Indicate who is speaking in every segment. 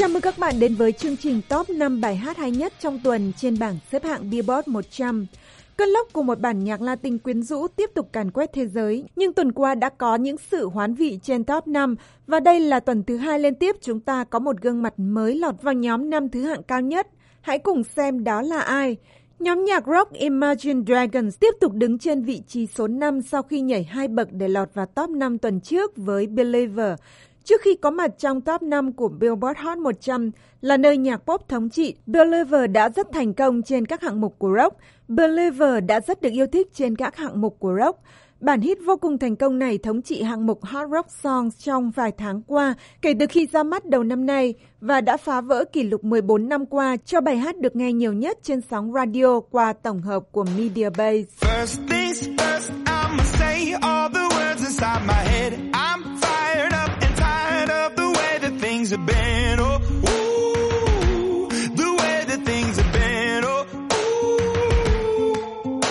Speaker 1: Chào mừng các bạn đến với chương trình Top 5 bài hát hay nhất trong tuần trên bảng xếp hạng Billboard 100. Cơn lốc của một bản nhạc Latin quyến rũ tiếp tục càn quét thế giới, nhưng tuần qua đã có những sự hoán vị trên Top 5, và đây là tuần thứ hai liên tiếp chúng ta có một gương mặt mới lọt vào nhóm 5 thứ hạng cao nhất. Hãy cùng xem đó là ai. Nhóm nhạc rock Imagine Dragons tiếp tục đứng trên vị trí số 5 sau khi nhảy 2 bậc để lọt vào Top 5 tuần trước với Believer. Trước khi có mặt trong top 5 của Billboard Hot 100 là nơi nhạc pop thống trị, Believer đã rất thành công trên các hạng mục của rock. Believer đã rất được yêu thích trên các hạng mục của rock. Bản hit vô cùng thành công này thống trị hạng mục Hot Rock Songs trong vài tháng qua kể từ khi ra mắt đầu năm nay và đã phá vỡ kỷ lục 14 năm qua cho bài hát được nghe nhiều nhất trên sóng radio qua tổng hợp của Mediabase.
Speaker 2: First things first, I'ma say all the words inside my head. I'm fired up and tired of the way that things have been. Oh, ooh, the way that things have been. Oh, ooh.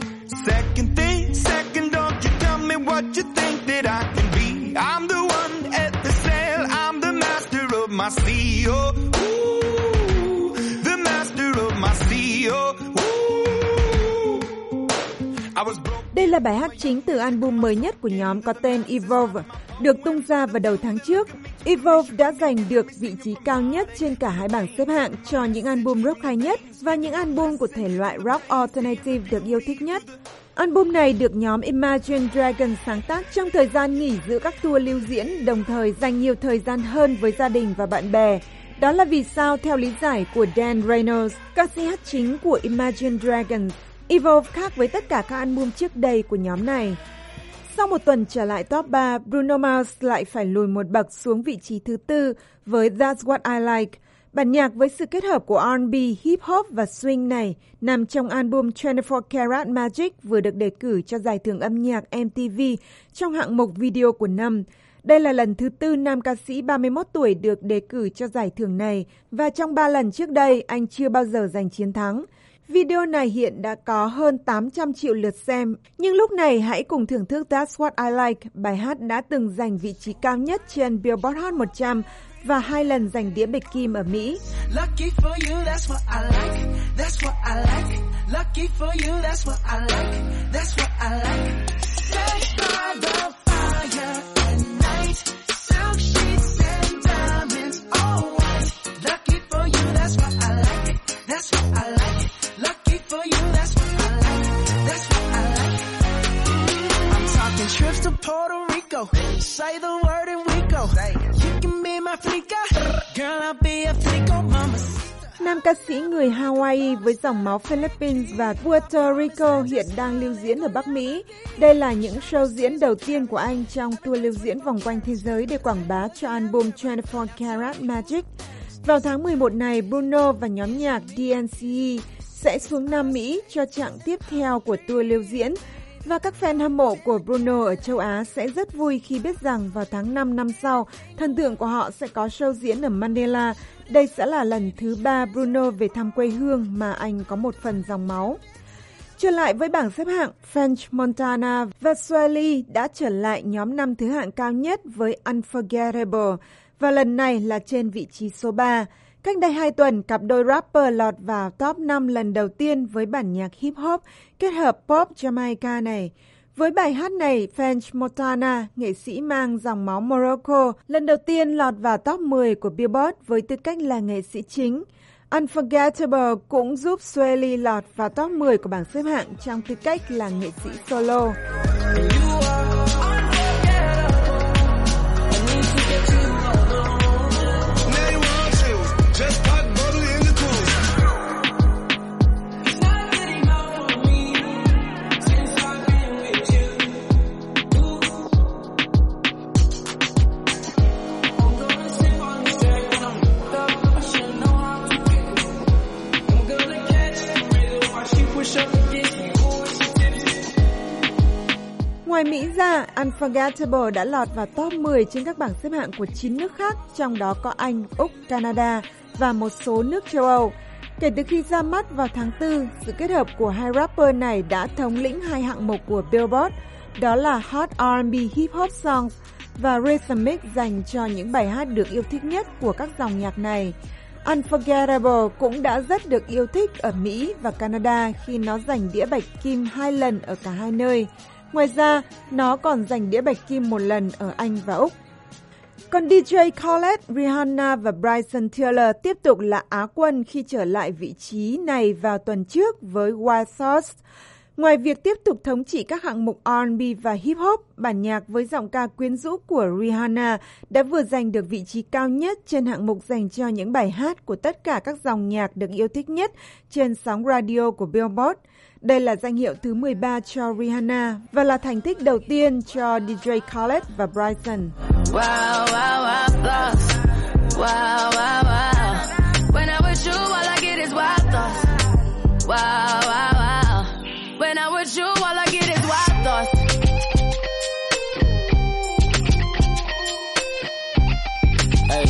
Speaker 2: Second, don't you tell me what you think that I can be. I'm the one at the sail, I'm the master of my sea. Oh, ooh, the master of my sea. Oh, ooh. I was broke.
Speaker 1: Đây là bài hát chính từ album mới nhất của nhóm có tên Evolve, được tung ra vào đầu tháng trước. Evolve đã giành được vị trí cao nhất trên cả hai bảng xếp hạng cho những album rock hay nhất và những album của thể loại rock alternative được yêu thích nhất. Album này được nhóm Imagine Dragons sáng tác trong thời gian nghỉ giữa các tour lưu diễn, đồng thời dành nhiều thời gian hơn với gia đình và bạn bè. Đó là vì sao, theo lý giải của Dan Reynolds, ca sĩ hát chính của Imagine Dragons, Evolve khác với tất cả các album trước đây của nhóm này. Sau một tuần trở lại top 3, Bruno Mars lại phải lùi một bậc xuống vị trí thứ 4 với That's What I Like. Bản nhạc với sự kết hợp của R&B, hip hop và swing này nằm trong album 24 Karat Magic vừa được đề cử cho giải thưởng âm nhạc MTV trong hạng mục video của năm. Đây là lần thứ 4 nam ca sĩ 31 tuổi được đề cử cho giải thưởng này, và trong 3 lần trước đây anh chưa bao giờ giành chiến thắng. Video này hiện đã có hơn 800 triệu lượt xem, nhưng lúc này hãy cùng thưởng thức That's What I Like, bài hát đã từng giành vị trí cao nhất trên Billboard Hot 100 và 2 lần giành đĩa bạch kim ở Mỹ.
Speaker 2: Lucky for you, that's what I like. That's what I like. Lucky for you, that's what I like. That's what I like. Set by the fire at night. Silk sheets and diamonds, all white. Lucky for you, that's what I like. That's what I like. Lucky for you, that's what I like. That's what I like. I'm talking trips to Puerto Rico. Say the word and we go. You can be my flica. Girl, I'll be a flico mama.
Speaker 1: Nam ca sĩ người Hawaii với dòng máu Philippines và Puerto Rico hiện đang lưu diễn ở Bắc Mỹ. Đây là những show diễn đầu tiên của anh trong tour lưu diễn vòng quanh thế giới để quảng bá cho album 24 Karat Magic. Vào tháng 11 này, Bruno và nhóm nhạc DNCE sẽ xuống Nam Mỹ cho chặng tiếp theo của tour lưu diễn. Và các fan hâm mộ của Bruno ở châu Á sẽ rất vui khi biết rằng vào tháng 5 năm sau, thần tượng của họ sẽ có show diễn ở Manila. Đây sẽ là lần thứ 3 Bruno về thăm quê hương mà anh có một phần dòng máu. Trở lại với bảng xếp hạng, French Montana và Swae đã trở lại nhóm 5 thứ hạng cao nhất với Unforgettable, và lần này là trên vị trí số 3. Cách đây 2 tuần, cặp đôi rapper lọt vào top 5 lần đầu tiên với bản nhạc hip hop kết hợp pop Jamaica này. Với bài hát này, French Montana, nghệ sĩ mang dòng máu Morocco, lần đầu tiên lọt vào top 10 của Billboard với tư cách là nghệ sĩ chính. Unforgettable cũng giúp Swae lọt vào top 10 của bảng xếp hạng trong tư cách là nghệ sĩ solo. Ngoài Mỹ ra, Unforgettable đã lọt vào top 10 trên các bảng xếp hạng của 9 nước khác, trong đó có Anh, Úc, Canada và một số nước châu Âu. Kể từ khi ra mắt vào tháng 4, sự kết hợp của hai rapper này đã thống lĩnh hai hạng mục của Billboard, đó là Hot R&B Hip Hop Songs và Rhythmic dành cho những bài hát được yêu thích nhất của các dòng nhạc này. Unforgettable cũng đã rất được yêu thích ở Mỹ và Canada khi nó giành đĩa bạch kim 2 lần ở cả hai nơi. Ngoài ra, nó còn giành đĩa bạch kim 1 lần ở Anh và Úc. Còn DJ Khaled, Rihanna và Bryson Tiller tiếp tục là Á quân khi trở lại vị trí này vào tuần trước với Wild Thoughts. Ngoài việc tiếp tục thống trị các hạng mục R&B và hip hop, bản nhạc với giọng ca quyến rũ của Rihanna đã vừa giành được vị trí cao nhất trên hạng mục dành cho những bài hát của tất cả các dòng nhạc được yêu thích nhất trên sóng radio của Billboard. Đây là danh hiệu thứ 13 cho Rihanna và là thành tích đầu tiên cho DJ Khaled và Bryson.
Speaker 2: Wow, wow, wow, thoughts. Wow, wow, wow. When I'm with you, all I get is wild thoughts. Wow, wow, wow. When I'm with you, all I get is wild thoughts. Hey,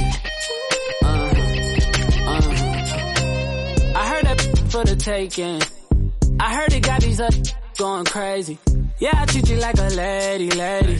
Speaker 2: I heard that for the taking. I heard it got these up going crazy. Yeah, I treat you like a lady, lady.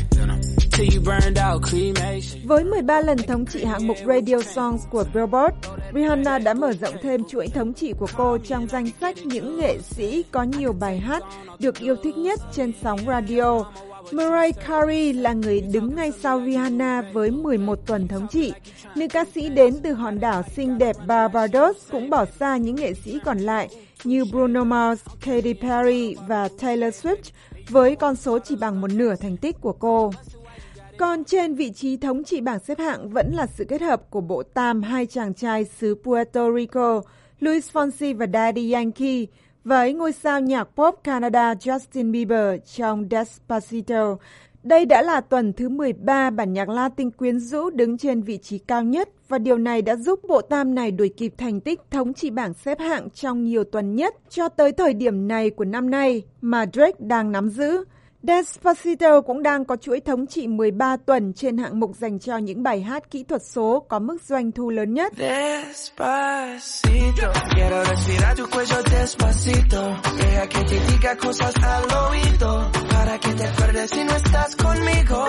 Speaker 1: Với 13 lần thống trị hạng mục Radio Songs của Billboard, Rihanna đã mở rộng thêm chuỗi thống trị của cô trong danh sách những nghệ sĩ có nhiều bài hát được yêu thích nhất trên sóng radio. Mariah Carey là người đứng ngay sau Rihanna với 11 tuần thống trị. Nữ ca sĩ đến từ hòn đảo xinh đẹp Barbados cũng bỏ xa những nghệ sĩ còn lại như Bruno Mars, Katy Perry và Taylor Swift với con số chỉ bằng một nửa thành tích của cô. Còn trên vị trí thống trị bảng xếp hạng vẫn là sự kết hợp của bộ tam hai chàng trai xứ Puerto Rico, Luis Fonsi và Daddy Yankee, với ngôi sao nhạc pop Canada Justin Bieber trong Despacito. Đây đã là tuần thứ 13 bản nhạc Latin quyến rũ đứng trên vị trí cao nhất và điều này đã giúp bộ tam này đuổi kịp thành tích thống trị bảng xếp hạng trong nhiều tuần nhất cho tới thời điểm này của năm nay mà Drake đang nắm giữ. Despacito cũng đang có chuỗi thống trị 13 tuần trên hạng mục dành cho những bài hát kỹ thuật số có mức doanh thu lớn nhất.
Speaker 2: Despacito, quiero respirar tu cuello despacito, deja que te diga cosas al oído, para que te acuerdes si no estás conmigo.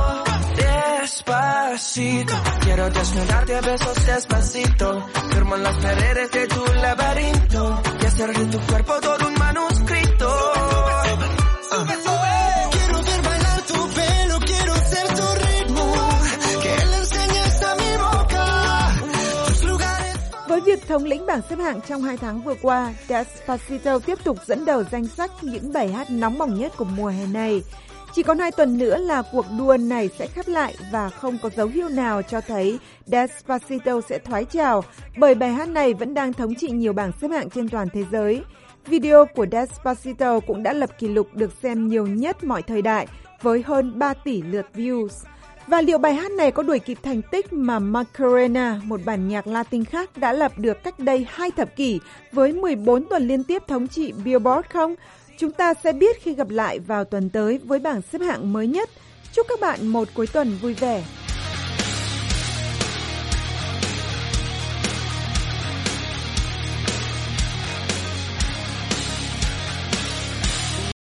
Speaker 2: Despacito, quiero desnudarte a besos despacito, firmo en las paredes de tu laberinto, y hacer de tu cuerpo todo un manuscrito.
Speaker 1: Với việc thống lĩnh bảng xếp hạng trong 2 tháng vừa qua, Despacito tiếp tục dẫn đầu danh sách những bài hát nóng bỏng nhất của mùa hè này. Chỉ còn 2 tuần nữa là cuộc đua này sẽ khép lại và không có dấu hiệu nào cho thấy Despacito sẽ thoái trào, bởi bài hát này vẫn đang thống trị nhiều bảng xếp hạng trên toàn thế giới. Video của Despacito cũng đã lập kỷ lục được xem nhiều nhất mọi thời đại với hơn 3 tỷ lượt views. Và liệu bài hát này có đuổi kịp thành tích mà Macarena, một bản nhạc Latin khác đã lập được cách đây 2 thập kỷ với 14 tuần liên tiếp thống trị Billboard không? Chúng ta sẽ biết khi gặp lại vào tuần tới với bảng xếp hạng mới nhất. Chúc các bạn một cuối tuần vui vẻ.